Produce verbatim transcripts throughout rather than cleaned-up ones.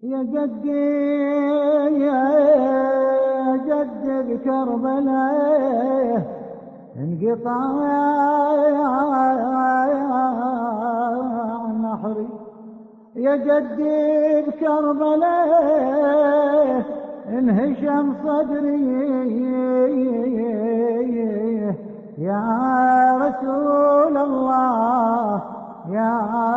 يا جدي يا جدي بكربلاء انقطع نحري، يا جدي بكربلاء انهشم صدري، يا رسول الله يا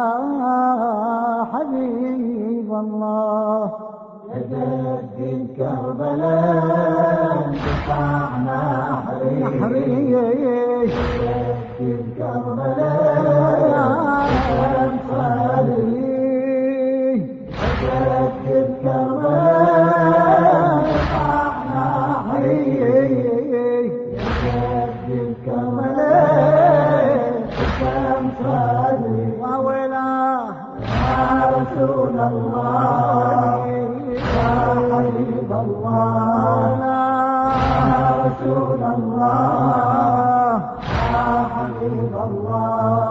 حبيب الله. يا جدي بكربلاء انقطع نحري، يا جدي بكربلاء انهشم صدري، يا جدي بكربلاء انقطع نحري، يا جدي بكربلاء انهشم صدري. وويلاه يا رسول الله يا حبيب الله، يا رسول الله يا حبيب الله.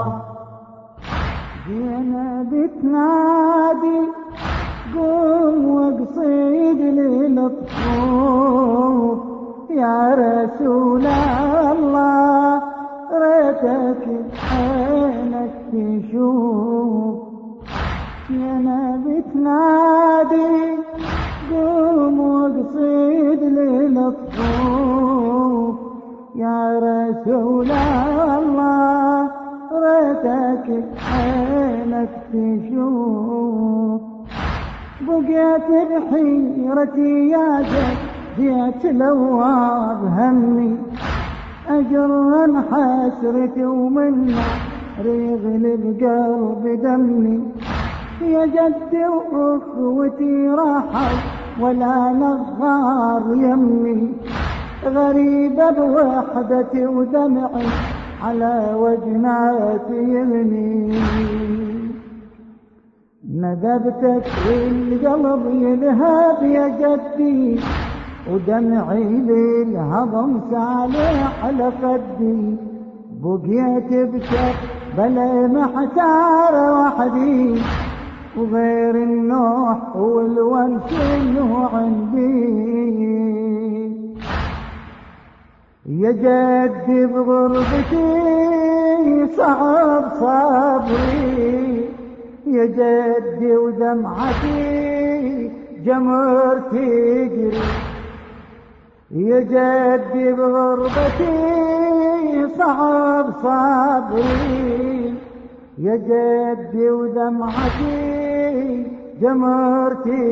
جينا بتنادي قوم واقصد للطفوف، يا رسول الله ريتك عينك تشوف. جينا بتنادي قوم واقصد للطفوف، يا رسول الله ريتك عينك تشوف. بقيت بحيرتي يا جدي اتلوى بهمي، اجرا حسرتي ومن يغلب قلب دمي. يا جدي واخوتي راحوا ولا نغار يمي، غريبة بوحدتي ودمعي على وجناتي يمني. ندبتك القلب يلهب يا جدي، ودمعي للهضم سالح على خدي. بقيت بشك بلا محتار وحدي، وغير النوح والونس انه عندي. يا جدي بغربتي صعب صبري، يا جدي ودمعتي جمر تجري. يا جدي بغربتي صعب صبري، يا جدي ودمعتي جمر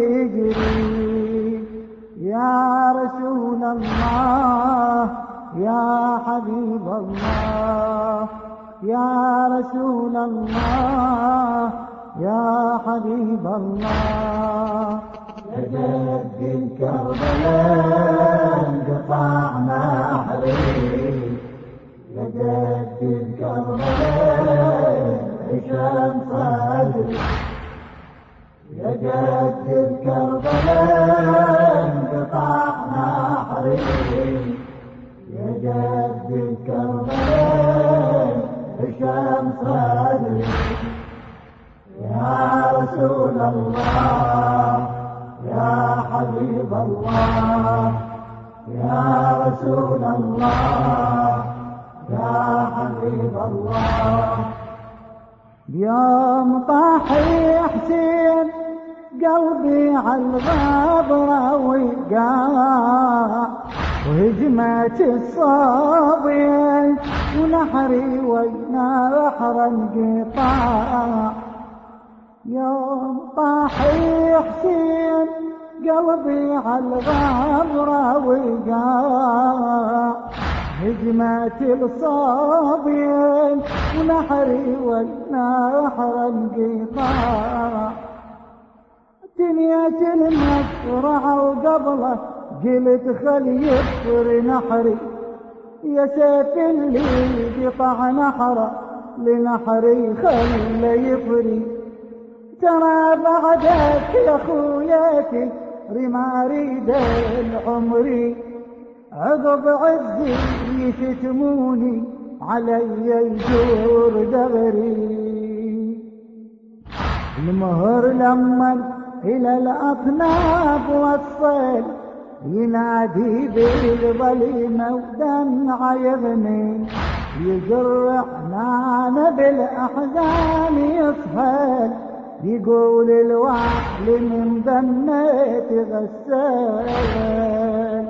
تجري. يا رسول الله يا حبيب الله، يا رسول الله يا حبيب الله. يا جدي بكربلاء انقطع نحري، يا جدي بكربلاء انهشم صدري، يا جدي بكربلاء انقطع نحري، يا جدي بكربلاء انهشم صدري. يا رسول الله يا حبيب الله، يا رسول الله يا حبيب الله. بيوم طاح حسين قلبي عالغابرة وقاع، وهجمت الصابين ونحري وينا بحر انقطاع. يوم طاح حسين قلبي عالغابرة وقاع، هجمت الصابين ونحري والنحر انقطاع. تنيت المسرعة وقبله قلت خل يكسر نحري، يا سيف اللي قطع نحره لنحري خل يفري. ترى بعدك يا خوياتي رما اريد العمري، عقب عزي يشتموني علي يجور دغري. المهر لما إلى الأطناب والصيل ينادي بالظليمة ودمع يغني يجر عنان بالأحزان يصهل يقول الوعل من دميت غسال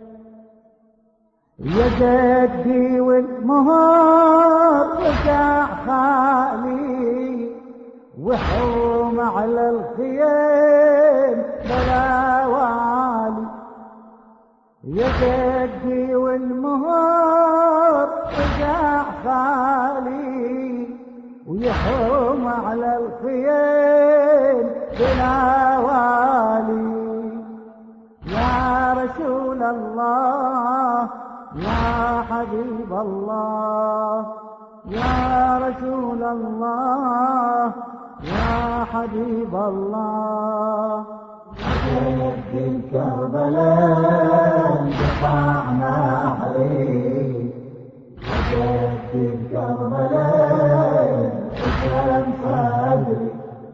يا جدي والمهر رجع خالي وحوم على الخيل بلا والي يا جدي والمهر رجع خالي ويحوم على الخيل بلا والي يا رسول الله يا حبيب الله يا رسول الله يا حبيب الله جد الكربلاء دفعنا حريق جد الكربلاء حسن صدري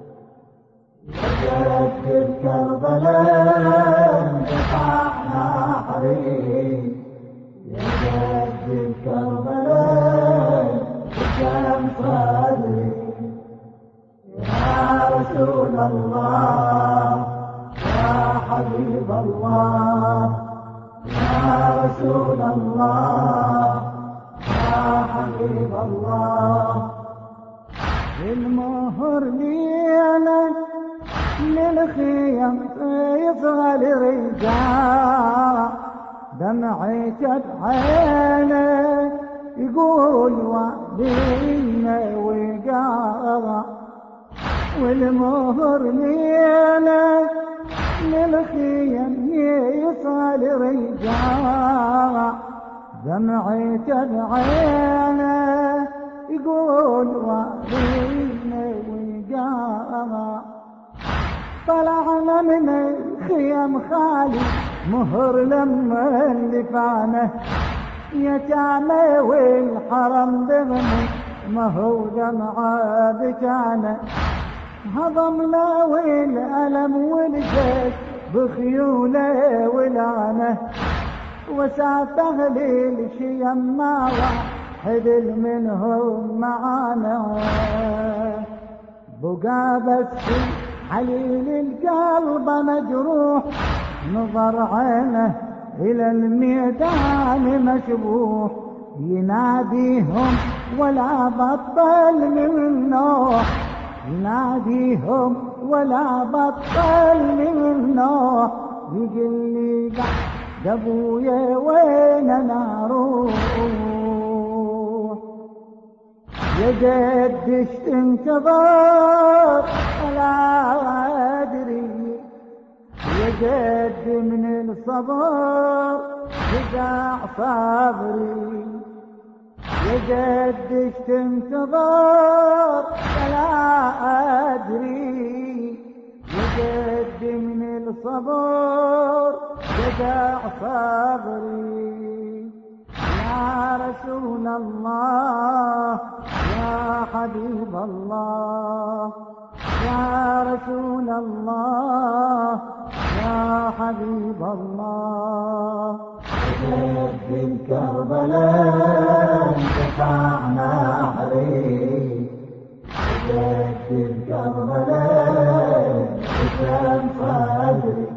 جد الكربلاء دفعنا حريق جد الكربلاء حسن صدري يا رسول الله يا حبيب الله يا رسول الله يا حبيب الله المهر ليلة للخيم يصغى لرجاع دمعة بعينه يقول وعدينا وقاع والمهر ليلة للخيم يصغى لرجاع دمعة بعينه يقول وعدينا وقاع طلعنا من الخيم خالي مهر لما اللفانه يتامى والحرم بغني ما هو دمعة بكانه هضمنا والألم والجيش بخيوله ولعنه وسعت أهلي الشيم ما واحد منهم معانا بقى بس حليل القلب مجروح نظر عينه إلى الميدان مشبوح يناديهم ولا بطل من نوح يناديهم ولا بطل من نوح يقول لي قعد ابويا وين انا اروح يا جد ايش تنتظر ولا ادري يا جد من الصبر رجع صبري يا جد ايش تنتظر ولا ادري يا جد من الصبر رجع صبري يا رسول الله يا حبيب الله يا رسول الله يا حبيب الله جد الكربلاء دفعنا حريق جد الكربلاء حسن صدري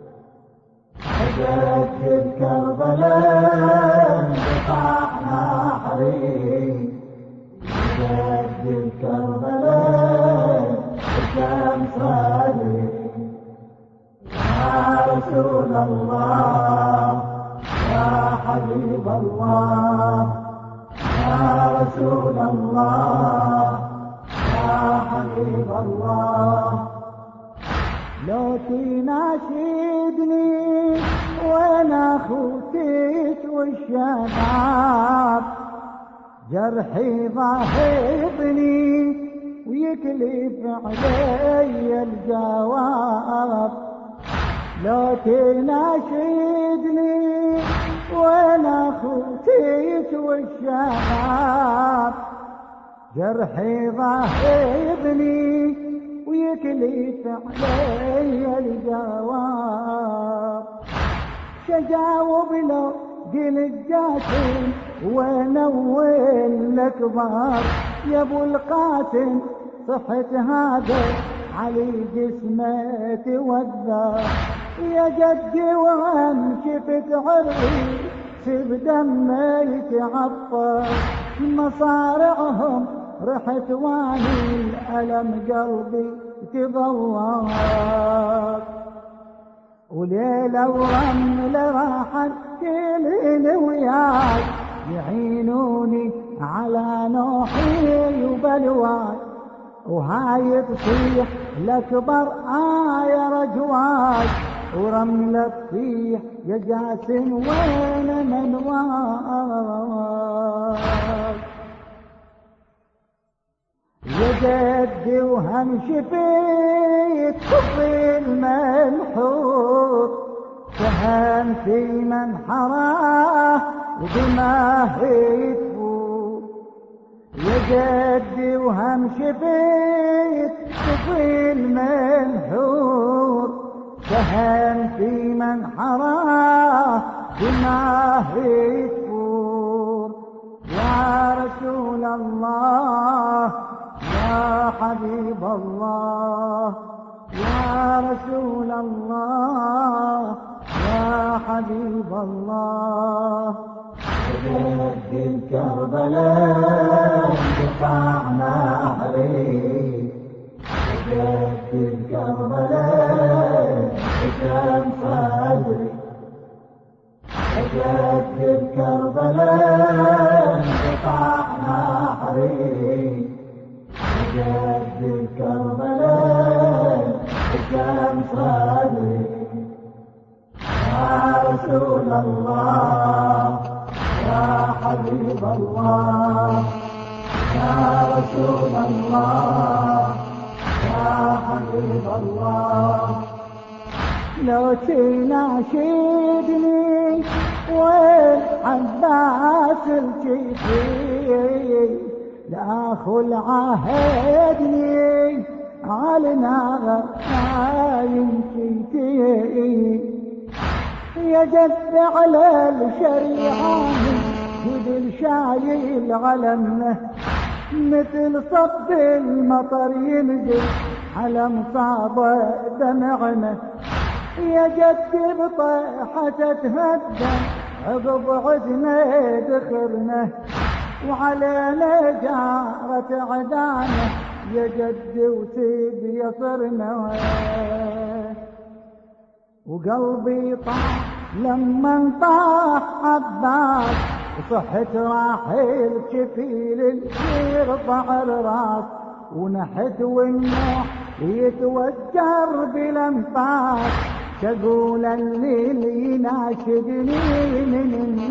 جد الكربلاء دفعنا حريق جد الكربلاء حسن صدري يا رسول الله يا حبيب الله يا رسول الله يا حبيب الله لو تناشدني وانا خوتك والشباب جرحي ضاحضني ويكلف علي الجواب لو تناشدني وانا خوتك والشباب جرحي ضاحضني ويكلف علي الجواب. شجاوب لو قلت جاسم ونول الكبار يا ابو القاسم صحت هذا علي جسمه توذى. يا جدي وان شفت عرضي سب دمي يتعطر مصارعهم رحت واني الألم قلبي تضوّر. وليلة ورمل راحت كلين وياي يعينوني على نوحي وبلواي. وهاي تصيح لكبر آية رجواي ورملة تصيح يا جاسم وين منواي. يا جدي وهم شفيت خطي المنحور سهم في منحراه ودماه يتفور. يا جدي وهم شفيت خطي المنحور سهم في منحراه دماه يتفور. يا رسول الله يا حبيب الله يا رسول الله يا حبيب الله. جد الكربلاء قطعنا حريق جد الكربلاء كان صدري جد الكربلاء قطعنا حريق جد الكربلاء كان صدري. يا رسول الله يا حبيب الله يا رسول الله يا حبيب الله. لو تناشدني وين عباس الجيفي لاخو العهدني على نار يمشيتي. يا جد على الشريعة جد شايل علمنا مثل صب المطر ينزل على مصابة دمعنا. يا جد بطيحة تهدى عقب عزنا دخرنا وعلينا جارة عدانا يا جد وسيب يصرنا. وقلبي طاح لما انطاح عباس وصحت راحل كفيل يرفع الراس ونحت والنوح يتوجر بالانفاس. تقول الليل يناشدني من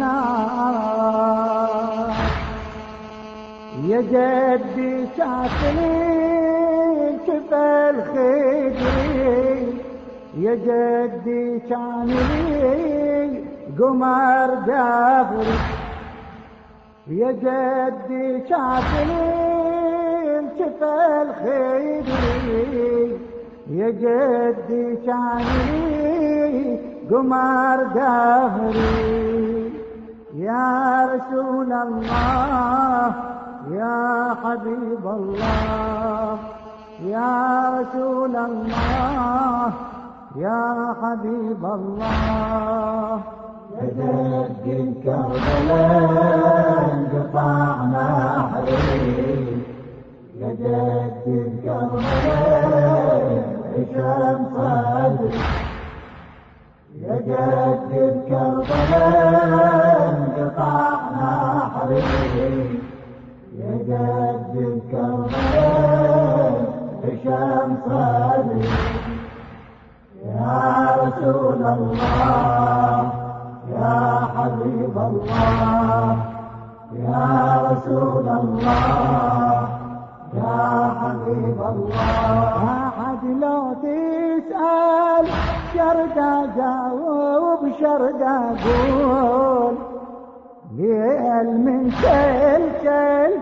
النار. يا جدي شافني شفى الخدري يا جدي كان لي قمر جابري. يا جدي شافني شفى الخدري يا جدي كان لي قمر جابري. يا رسول الله يا حبيب الله يا رسول الله يا حبيب الله. يا جد الكربلاء قطعنا حريق يا جد الكربلاء هشام صدري يا جد الكربلاء قطعنا حريق يا جد الكربلاء هشام صدري. يا رسول الله يا حبيب الله يا رسول الله يا حبيب الله. أحد لو تسأل شردا جاوب شردا قول ليل من كل كل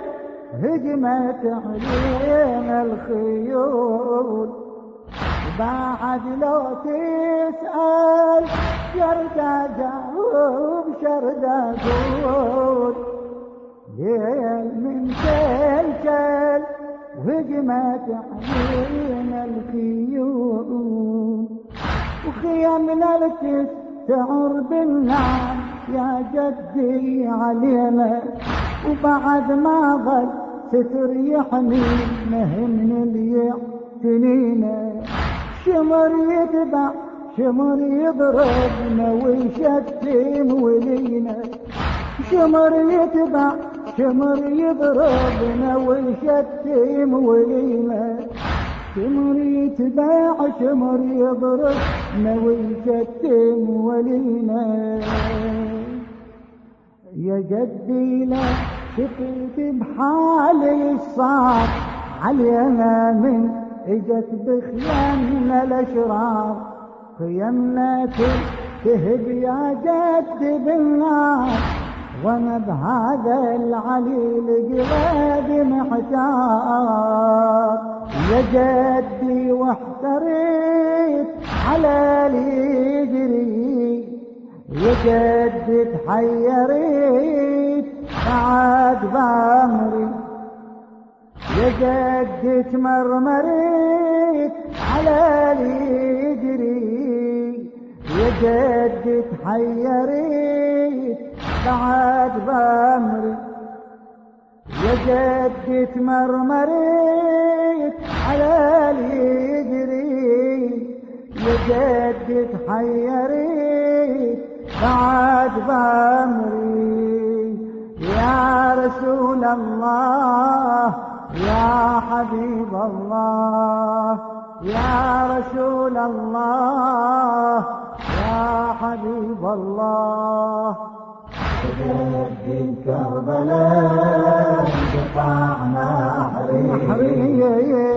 هجمت علينا الخيول بعد لو تسأل شردا جاوب شردا قول ليل من كلكل وهجمت علينا الخيول وخيامنا لتستعر بالنار يا جدي علينا وبعد ما ظل ستر يحمينا من اليقتنينا شمر يتبع شمر يضربنا ويشتم ولينا شمر يتبع شمر يضربنا ويشتم ولينا شمر يتبع شمر يضربنا ويشتم ولينا يا جدي لا شقيت بحالي الصعب علينا من اجت بخيامنا الاشرار خيامنا تهب يا جد بالنار وانا بهذا العليل قلبي محتار يا جدي واحتريت على الهجري يا جدي تحيريت بعد بامري يا جدي تمرمريت على الهجري يا جدي تحيريت بعد بامري يا جدي تمرمريت على الهجري يا جدي تحيريت بعد بامري يا رسول الله يا حبيب الله يا رسول الله يا حبيب الله جد كربلاء قطعنا حريق